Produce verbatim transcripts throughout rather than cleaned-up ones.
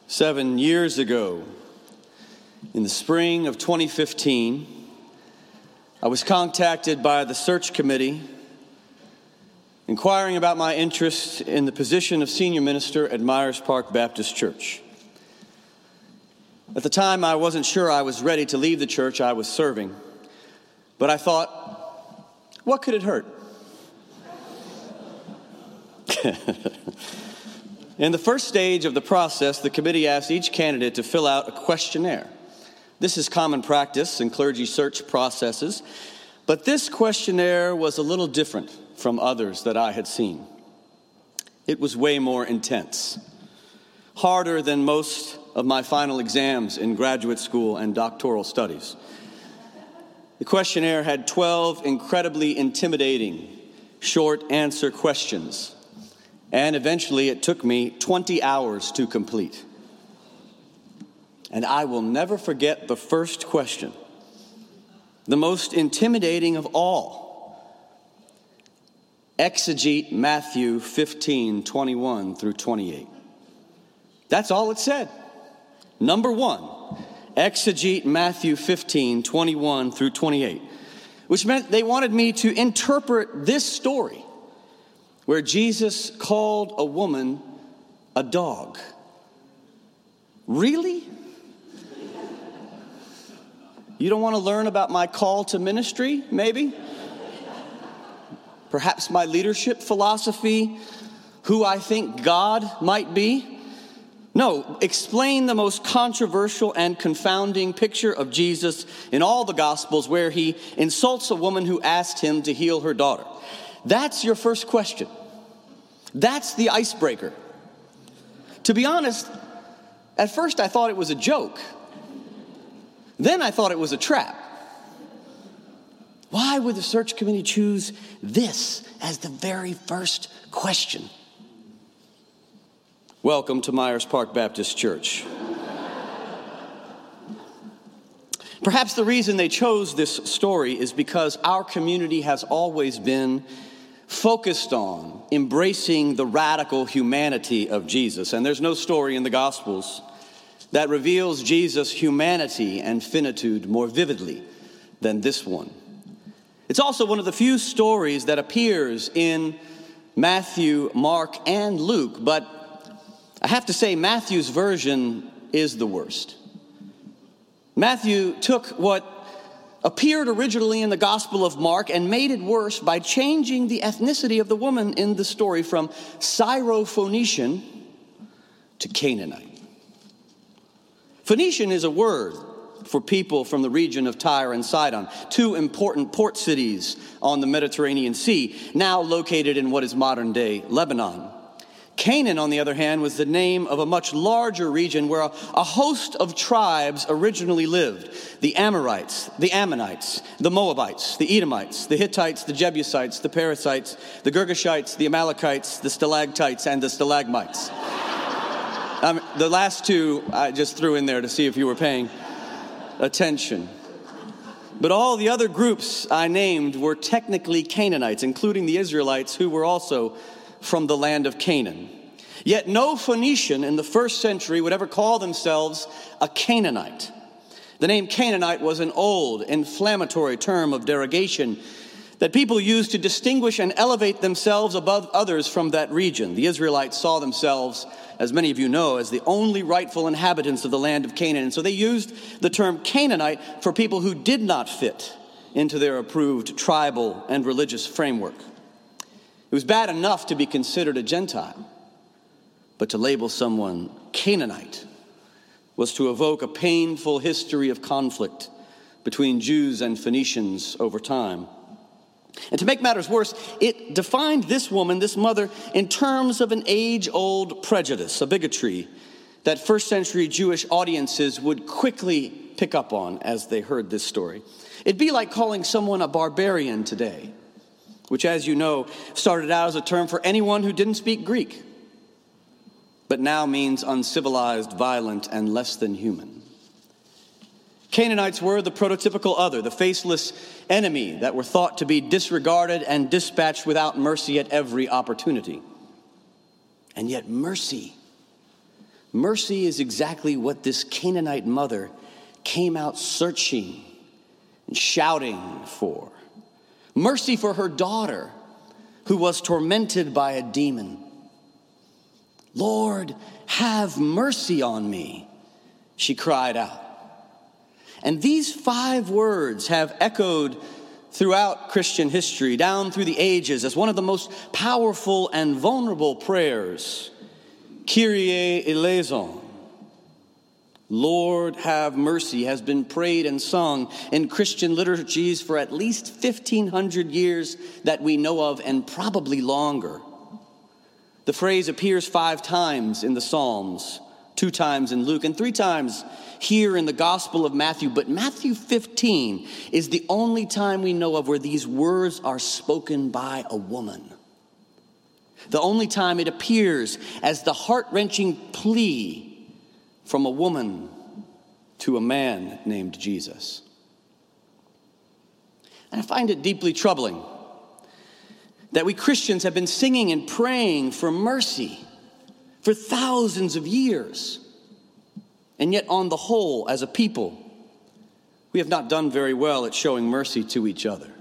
Seven years ago, in the spring of twenty fifteen, I was contacted by the search committee inquiring about my interest in the position of senior minister at Myers Park Baptist Church. At the time, I wasn't sure I was ready to leave the church I was serving, but I thought, what could it hurt? In the first stage of the process, the committee asked each candidate to fill out a questionnaire. This is common practice in clergy search processes, but this questionnaire was a little different from others that I had seen. It was way more intense, harder than most of my final exams in graduate school and doctoral studies. The questionnaire had twelve incredibly intimidating short answer questions, and eventually it took me twenty hours to complete. And I will never forget the first question, the most intimidating of all. Exegete Matthew fifteen, twenty-one through twenty-eight. That's all it said. Number one, exegete Matthew fifteen, twenty-one through twenty-eight, which meant they wanted me to interpret this story where Jesus called a woman a dog. Really? You don't want to learn about my call to ministry, maybe? Perhaps my leadership philosophy, who I think God might be? No, explain the most controversial and confounding picture of Jesus in all the Gospels where he insults a woman who asked him to heal her daughter. That's your first question. That's the icebreaker. To be honest, at first I thought it was a joke. Then I thought it was a trap. Why would the search committee choose this as the very first question? Welcome to Myers Park Baptist Church. Perhaps the reason they chose this story is because our community has always been focused on embracing the radical humanity of Jesus. And there's no story in the Gospels that reveals Jesus' humanity and finitude more vividly than this one. It's also one of the few stories that appears in Matthew, Mark, and Luke, but I have to say Matthew's version is the worst. Matthew took what appeared originally in the Gospel of Mark and made it worse by changing the ethnicity of the woman in the story from Syrophoenician to Canaanite. Phoenician is a word for people from the region of Tyre and Sidon, two important port cities on the Mediterranean Sea, now located in what is modern-day Lebanon. Canaan, on the other hand, was the name of a much larger region where a, a host of tribes originally lived. The Amorites, the Ammonites, the Moabites, the Edomites, the Hittites, the Jebusites, the Perizzites, the Girgashites, the Amalekites, the Stalactites, and the Stalagmites. um, the last two I just threw in there to see if you were paying attention. But all the other groups I named were technically Canaanites, including the Israelites, who were also from the land of Canaan. Yet no Phoenician in the first century would ever call themselves a Canaanite. The name Canaanite was an old, inflammatory term of derogation that people used to distinguish and elevate themselves above others from that region. The Israelites saw themselves, as many of you know, as the only rightful inhabitants of the land of Canaan. And so they used the term Canaanite for people who did not fit into their approved tribal and religious framework. It was bad enough to be considered a Gentile, but to label someone Canaanite was to evoke a painful history of conflict between Jews and Phoenicians over time. And to make matters worse, it defined this woman, this mother, in terms of an age-old prejudice, a bigotry that first century Jewish audiences would quickly pick up on as they heard this story. It'd be like calling someone a barbarian today, which, as you know, started out as a term for anyone who didn't speak Greek, but now means uncivilized, violent, and less than human. Canaanites were the prototypical other, the faceless enemy that were thought to be disregarded and dispatched without mercy at every opportunity. And yet mercy, Mercy is exactly what this Canaanite mother came out searching and shouting for. Mercy for her daughter, who was tormented by a demon. Lord, have mercy on me, she cried out. And these five words have echoed throughout Christian history, down through the ages, as one of the most powerful and vulnerable prayers. Kyrie eleison, Lord have mercy, has been prayed and sung in Christian liturgies for at least fifteen hundred years that we know of, and probably longer. The phrase appears five times in the Psalms, two times in Luke, and three times here in the Gospel of Matthew. But Matthew fifteen is the only time we know of where these words are spoken by a woman. The only time it appears as the heart-wrenching plea from a woman to a man named Jesus. And I find it deeply troubling that we Christians have been singing and praying for mercy for thousands of years. And yet, on the whole, as a people, we have not done very well at showing mercy to each other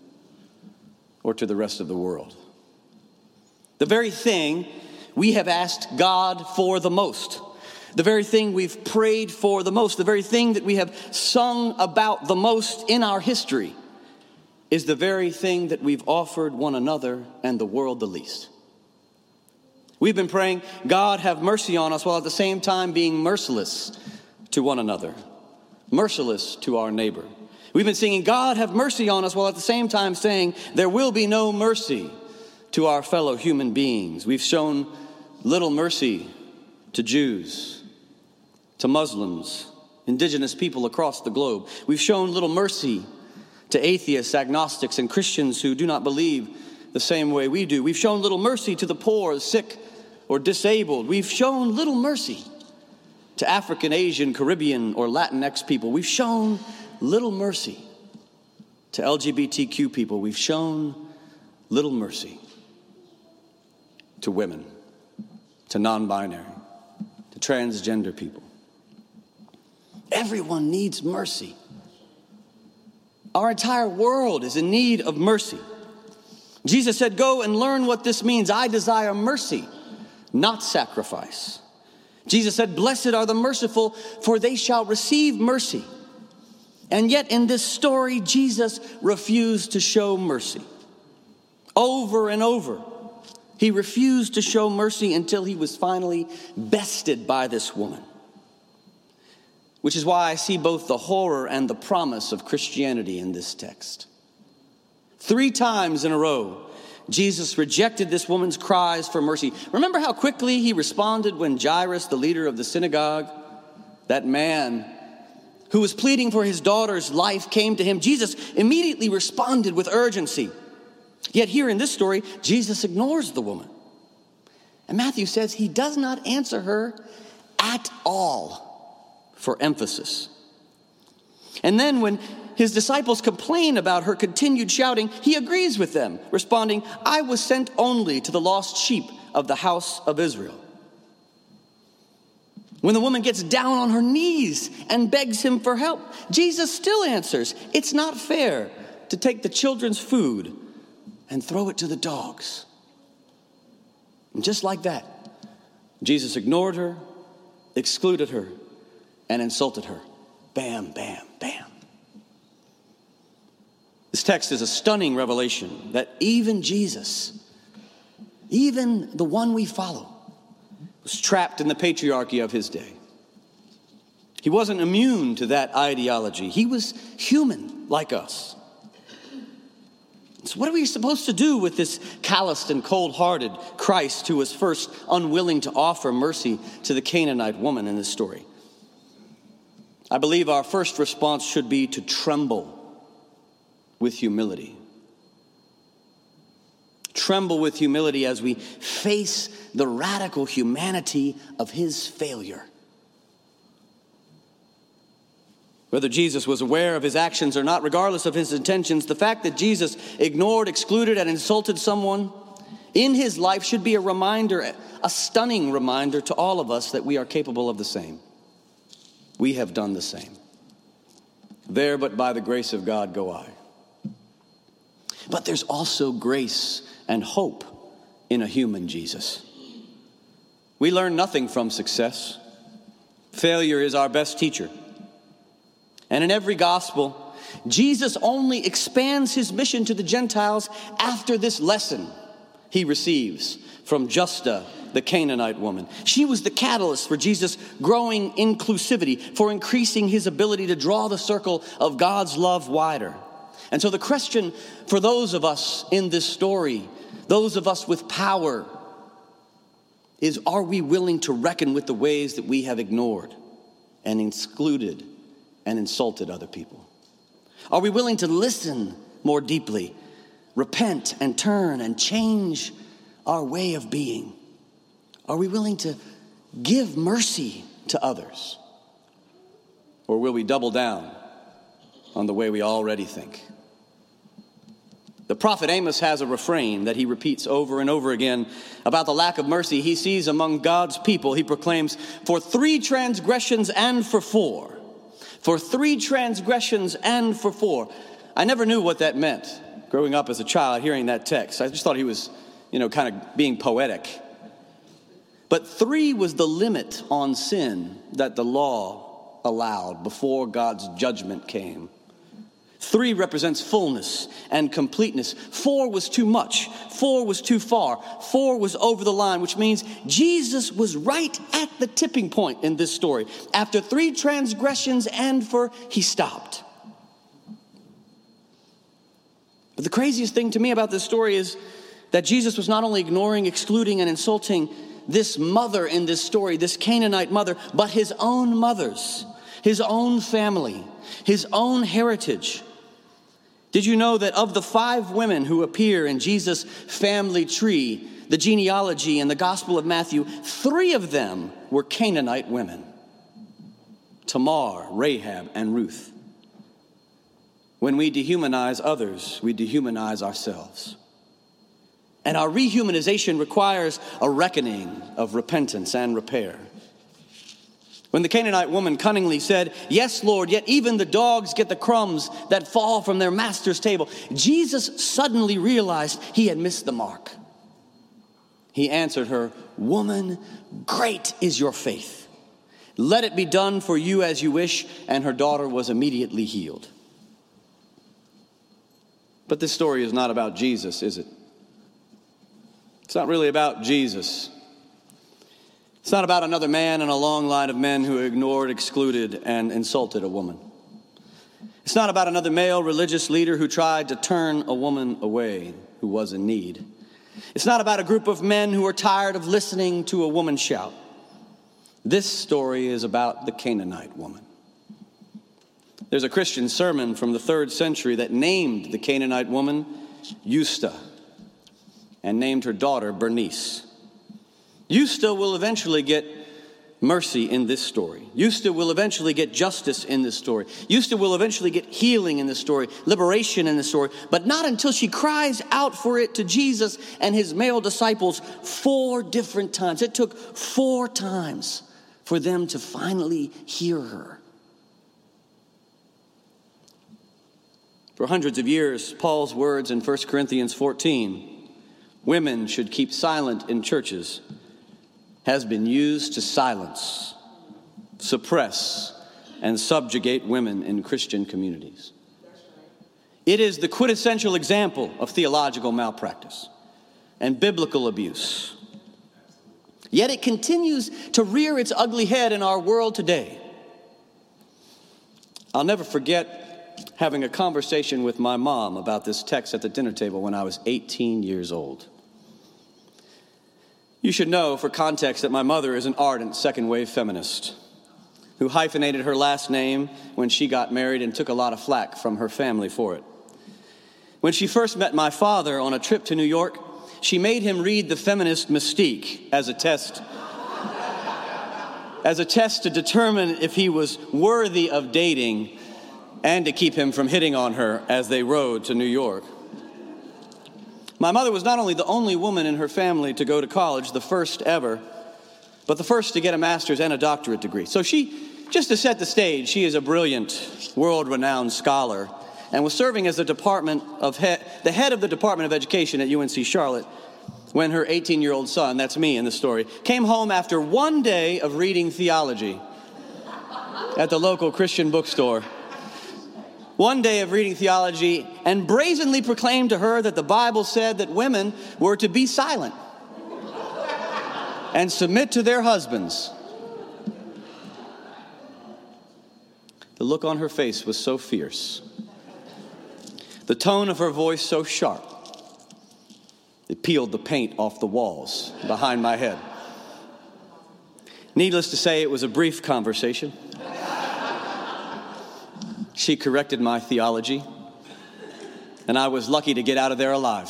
or to the rest of the world. The very thing we have asked God for the most, the very thing we've prayed for the most, the very thing that we have sung about the most in our history is the very thing that we've offered one another and the world the least. We've been praying, God have mercy on us, while at the same time being merciless to one another, merciless to our neighbor. We've been singing, God have mercy on us, while at the same time saying, there will be no mercy to our fellow human beings. We've shown little mercy to Jews, to Muslims, indigenous people across the globe. We've shown little mercy to atheists, agnostics, and Christians who do not believe the same way we do. We've shown little mercy to the poor, sick, or disabled. We've shown little mercy to African, Asian, Caribbean, or Latinx people. We've shown little mercy to L G B T Q people. We've shown little mercy to women, to non-binary, to transgender people. Everyone needs mercy. Our entire world is in need of mercy. Jesus said, go and learn what this means. I desire mercy, not sacrifice. Jesus said, blessed are the merciful, for they shall receive mercy. And yet in this story, Jesus refused to show mercy. Over and over, he refused to show mercy until he was finally bested by this woman. Which is why I see both the horror and the promise of Christianity in this text. Three times in a row, Jesus rejected this woman's cries for mercy. Remember how quickly he responded when Jairus, the leader of the synagogue, that man who was pleading for his daughter's life, came to him. Jesus immediately responded with urgency. Yet here in this story, Jesus ignores the woman. And Matthew says he does not answer her at all, for emphasis. And then when his disciples complain about her continued shouting, he agrees with them, responding, I was sent only to the lost sheep of the house of Israel. When the woman gets down on her knees and begs him for help, Jesus still answers, it's not fair to take the children's food and throw it to the dogs. And just like that, Jesus ignored her, excluded her, and insulted her. Bam, bam, bam. This text is a stunning revelation that even Jesus, even the one we follow, was trapped in the patriarchy of his day. He wasn't immune to that ideology. He was human like us. So what are we supposed to do with this calloused and cold-hearted Christ who was first unwilling to offer mercy to the Canaanite woman in this story? I believe our first response should be to tremble with humility. Tremble with humility as we face the radical humanity of his failure. Whether Jesus was aware of his actions or not, regardless of his intentions, the fact that Jesus ignored, excluded, and insulted someone in his life should be a reminder, a stunning reminder to all of us that we are capable of the same. We have done the same. There, but by the grace of God, go I. But there's also grace and hope in a human Jesus. We learn nothing from success. Failure is our best teacher. And in every gospel, Jesus only expands his mission to the Gentiles after this lesson he receives from Justa, the Canaanite woman. She was the catalyst for Jesus' growing inclusivity, for increasing his ability to draw the circle of God's love wider. And so the question for those of us in this story, those of us with power, is, are we willing to reckon with the ways that we have ignored and excluded and insulted other people? Are we willing to listen more deeply, repent and turn and change our way of being? Are we willing to give mercy to others? Or will we double down on the way we already think? The prophet Amos has a refrain that he repeats over and over again about the lack of mercy he sees among God's people. He proclaims, for three transgressions and for four. For three transgressions and for four. I never knew what that meant growing up as a child, hearing that text. I just thought he was, you know, kind of being poetic. But three was the limit on sin that the law allowed before God's judgment came. Three represents fullness and completeness. Four was too much. Four was too far. Four was over the line, which means Jesus was right at the tipping point in this story. After three transgressions and for, he stopped. But the craziest thing to me about this story is that Jesus was not only ignoring, excluding, and insulting this mother in this story, this Canaanite mother, but his own mothers, his own family, his own heritage. Did you know that of the five women who appear in Jesus' family tree, the genealogy in the Gospel of Matthew, three of them were Canaanite women: Tamar, Rahab, and Ruth. When we dehumanize others, we dehumanize ourselves. And our rehumanization requires a reckoning of repentance and repair. When the Canaanite woman cunningly said, "Yes, Lord, yet even the dogs get the crumbs that fall from their master's table," Jesus suddenly realized he had missed the mark. He answered her, "Woman, great is your faith. Let it be done for you as you wish," and her daughter was immediately healed. But this story is not about Jesus, is it? It's not really about Jesus. It's not about another man in a long line of men who ignored, excluded, and insulted a woman. It's not about another male religious leader who tried to turn a woman away who was in need. It's not about a group of men who are tired of listening to a woman shout. This story is about the Canaanite woman. There's a Christian sermon from the third century that named the Canaanite woman Justa and named her daughter Bernice. Justa will eventually get mercy in this story. Justa will eventually get justice in this story. Justa will eventually get healing in this story, liberation in this story, but not until she cries out for it to Jesus and his male disciples four different times. It took four times for them to finally hear her. For hundreds of years, Paul's words in First Corinthians fourteen, women should keep silent in churches, has been used to silence, suppress, and subjugate women in Christian communities. It is the quintessential example of theological malpractice and biblical abuse. Yet it continues to rear its ugly head in our world today. I'll never forget having a conversation with my mom about this text at the dinner table when I was eighteen years old. You should know, for context, that my mother is an ardent second-wave feminist who hyphenated her last name when she got married and took a lot of flack from her family for it. When she first met my father on a trip to New York, she made him read The Feminist Mystique as a test, as a test to determine if he was worthy of dating and to keep him from hitting on her as they rode to New York. My mother was not only the only woman in her family to go to college, the first ever, but the first to get a master's and a doctorate degree. So she, just to set the stage, she is a brilliant, world-renowned scholar and was serving as the department of he- the head of the Department of Education at U N C Charlotte when her eighteen-year-old son, that's me in the story, came home after one day of reading theology at the local Christian bookstore. One day of reading theology, and brazenly proclaimed to her that the Bible said that women were to be silent and submit to their husbands. The look on her face was so fierce, the tone of her voice so sharp, it peeled the paint off the walls behind my head. Needless to say, it was a brief conversation. She corrected my theology, and I was lucky to get out of there alive.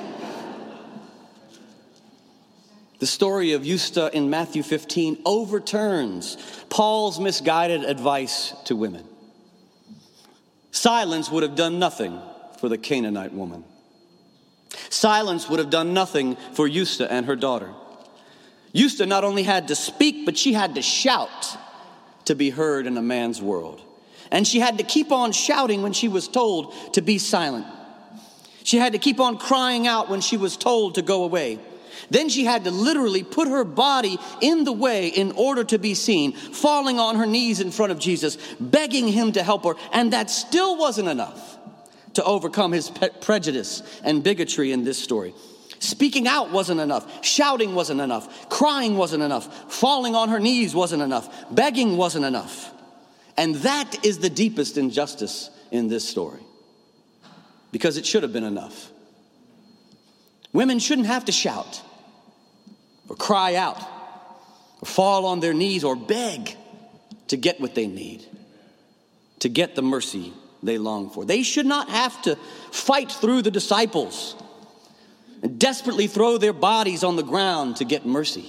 The story of Eusta in Matthew fifteen overturns Paul's misguided advice to women. Silence would have done nothing for the Canaanite woman. Silence would have done nothing for Eusta and her daughter. Eusta not only had to speak, but she had to shout to be heard in a man's world. And she had to keep on shouting when she was told to be silent. She had to keep on crying out when she was told to go away. Then she had to literally put her body in the way in order to be seen, falling on her knees in front of Jesus, begging him to help her. And that still wasn't enough to overcome his pe- prejudice and bigotry in this story. Speaking out wasn't enough. Shouting wasn't enough. Crying wasn't enough. Falling on her knees wasn't enough. Begging wasn't enough. And that is the deepest injustice in this story, because it should have been enough. Women shouldn't have to shout or cry out or fall on their knees or beg to get what they need, to get the mercy they long for. They should not have to fight through the disciples and desperately throw their bodies on the ground to get mercy.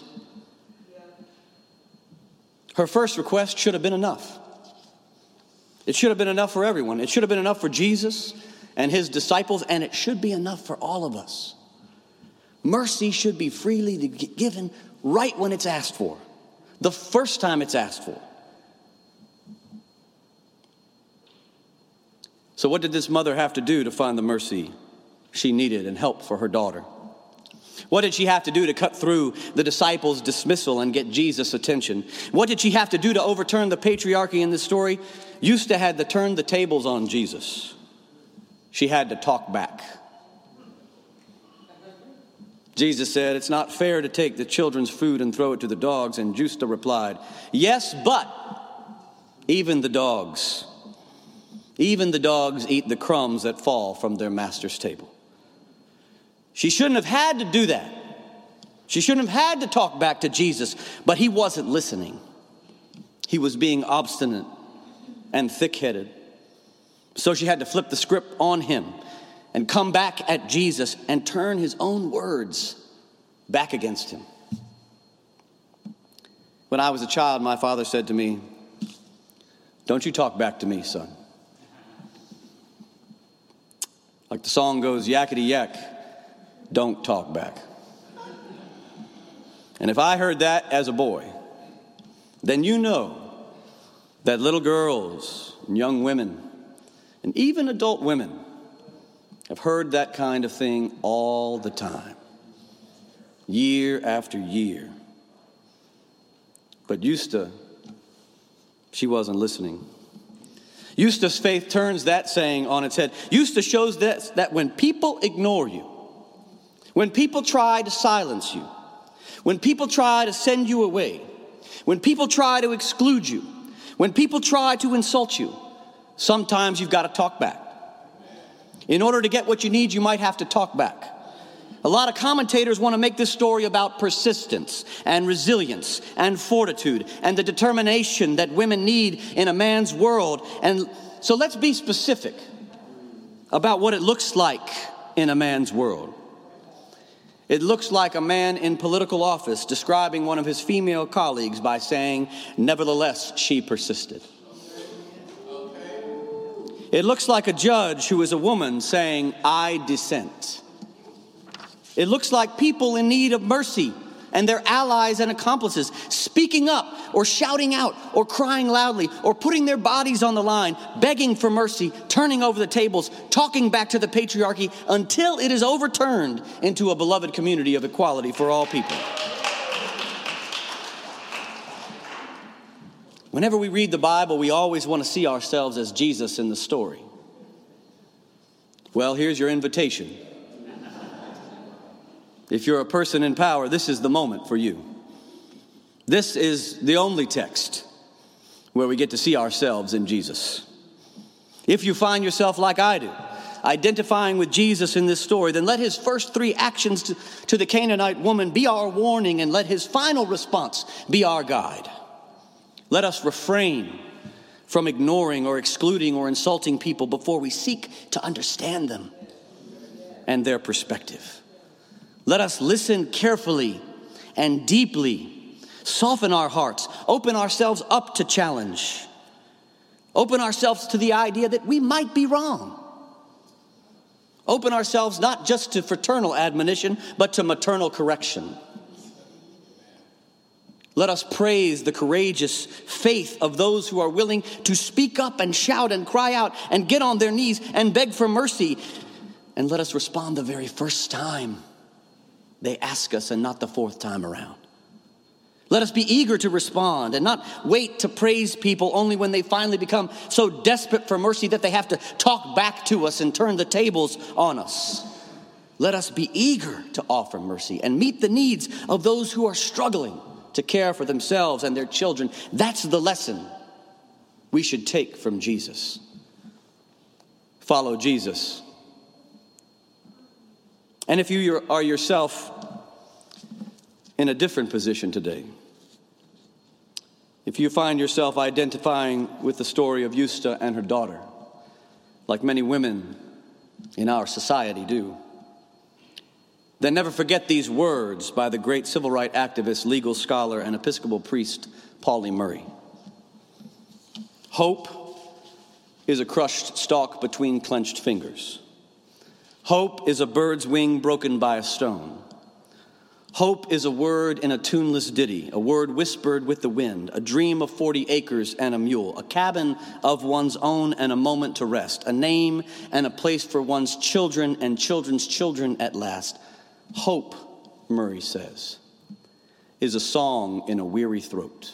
Her first request should have been enough. It should have been enough for everyone. It should have been enough for Jesus and his disciples, and it should be enough for all of us. Mercy should be freely given right when it's asked for, the first time it's asked for. So what did this mother have to do to find the mercy she needed and help for her daughter? What did she have to do to cut through the disciples' dismissal and get Jesus' attention? What did she have to do to overturn the patriarchy in this story? Eusta had to turn the tables on Jesus. She had to talk back. Jesus said, "It's not fair to take the children's food and throw it to the dogs." And Eusta replied, "Yes, but even the dogs, even the dogs eat the crumbs that fall from their master's table." She shouldn't have had to do that. She shouldn't have had to talk back to Jesus, but he wasn't listening. He was being obstinate and thick-headed. So she had to flip the script on him and come back at Jesus and turn his own words back against him. When I was a child, my father said to me, "Don't you talk back to me, son." Like the song goes, yakety yak. Don't talk back. And if I heard that as a boy, then you know that little girls and young women and even adult women have heard that kind of thing all the time, year after year. But Eusta, she wasn't listening. Eusta's faith turns that saying on its head. Eusta shows that, that when people ignore you, when people try to silence you, when people try to send you away, when people try to exclude you, when people try to insult you, sometimes you've got to talk back. In order to get what you need, you might have to talk back. A lot of commentators want to make this story about persistence and resilience and fortitude and the determination that women need in a man's world. And so let's be specific about what it looks like in a man's world. It looks like a man in political office describing one of his female colleagues by saying, "Nevertheless, she persisted." It looks like a judge who is a woman saying, "I dissent." It looks like people in need of mercy and their allies and accomplices speaking up or shouting out or crying loudly or putting their bodies on the line, begging for mercy, turning over the tables, talking back to the patriarchy until it is overturned into a beloved community of equality for all people. Whenever we read the Bible, we always want to see ourselves as Jesus in the story. Well, here's your invitation. If you're a person in power, this is the moment for you. This is the only text where we get to see ourselves in Jesus. If you find yourself like I do, identifying with Jesus in this story, then let his first three actions to, to the Canaanite woman be our warning, and let his final response be our guide. Let us refrain from ignoring or excluding or insulting people before we seek to understand them and their perspective. Let us listen carefully and deeply, soften our hearts, open ourselves up to challenge, open ourselves to the idea that we might be wrong. Open ourselves not just to fraternal admonition, but to maternal correction. Let us praise the courageous faith of those who are willing to speak up and shout and cry out and get on their knees and beg for mercy. And let us respond the very first time they ask us and not the fourth time around. Let us be eager to respond and not wait to praise people only when they finally become so desperate for mercy that they have to talk back to us and turn the tables on us. Let us be eager to offer mercy and meet the needs of those who are struggling to care for themselves and their children. That's the lesson we should take from Jesus. Follow Jesus. And if you are yourself in a different position today, if you find yourself identifying with the story of Yusta and her daughter, like many women in our society do, then never forget these words by the great civil rights activist, legal scholar, and Episcopal priest, Pauli Murray. Hope is a crushed stalk between clenched fingers. Hope is a bird's wing broken by a stone. Hope is a word in a tuneless ditty, a word whispered with the wind, a dream of forty acres and a mule, a cabin of one's own and a moment to rest, a name and a place for one's children and children's children at last. Hope, Murray says, is a song in a weary throat.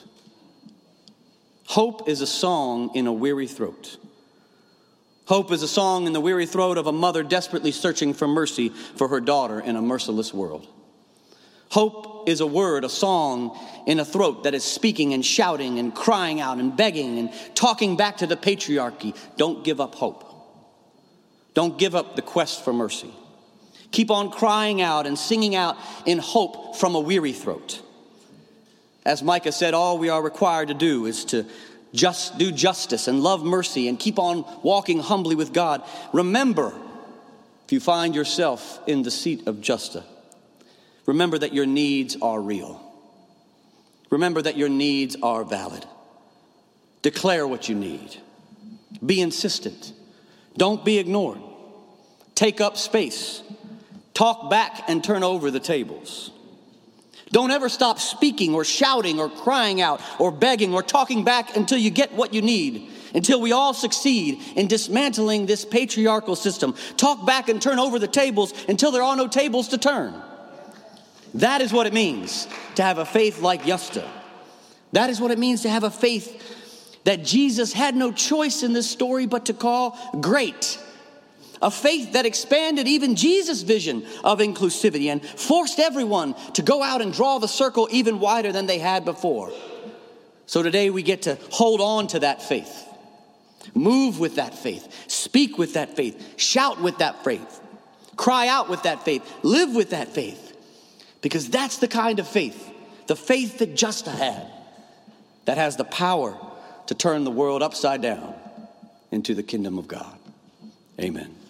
Hope is a song in a weary throat. Hope is a song in the weary throat of a mother desperately searching for mercy for her daughter in a merciless world. Hope is a word, a song in a throat that is speaking and shouting and crying out and begging and talking back to the patriarchy. Don't give up hope. Don't give up the quest for mercy. Keep on crying out and singing out in hope from a weary throat. As Micah said, all we are required to do is to just do justice and love mercy and keep on walking humbly with God. Remember, if you find yourself in the seat of Justa, remember that your needs are real. Remember that your needs are valid. Declare what you need. Be insistent. Don't be ignored. Take up space. Talk back and turn over the tables. Don't ever stop speaking or shouting or crying out or begging or talking back until you get what you need, until we all succeed in dismantling this patriarchal system. Talk back and turn over the tables until there are no tables to turn. That is what it means to have a faith like Yusta. That is what it means to have a faith that Jesus had no choice in this story but to call great. A faith that expanded even Jesus' vision of inclusivity and forced everyone to go out and draw the circle even wider than they had before. So today we get to hold on to that faith. Move with that faith. Speak with that faith. Shout with that faith. Cry out with that faith. Live with that faith. Because that's the kind of faith, the faith that Justa had, that has the power to turn the world upside down into the kingdom of God. Amen.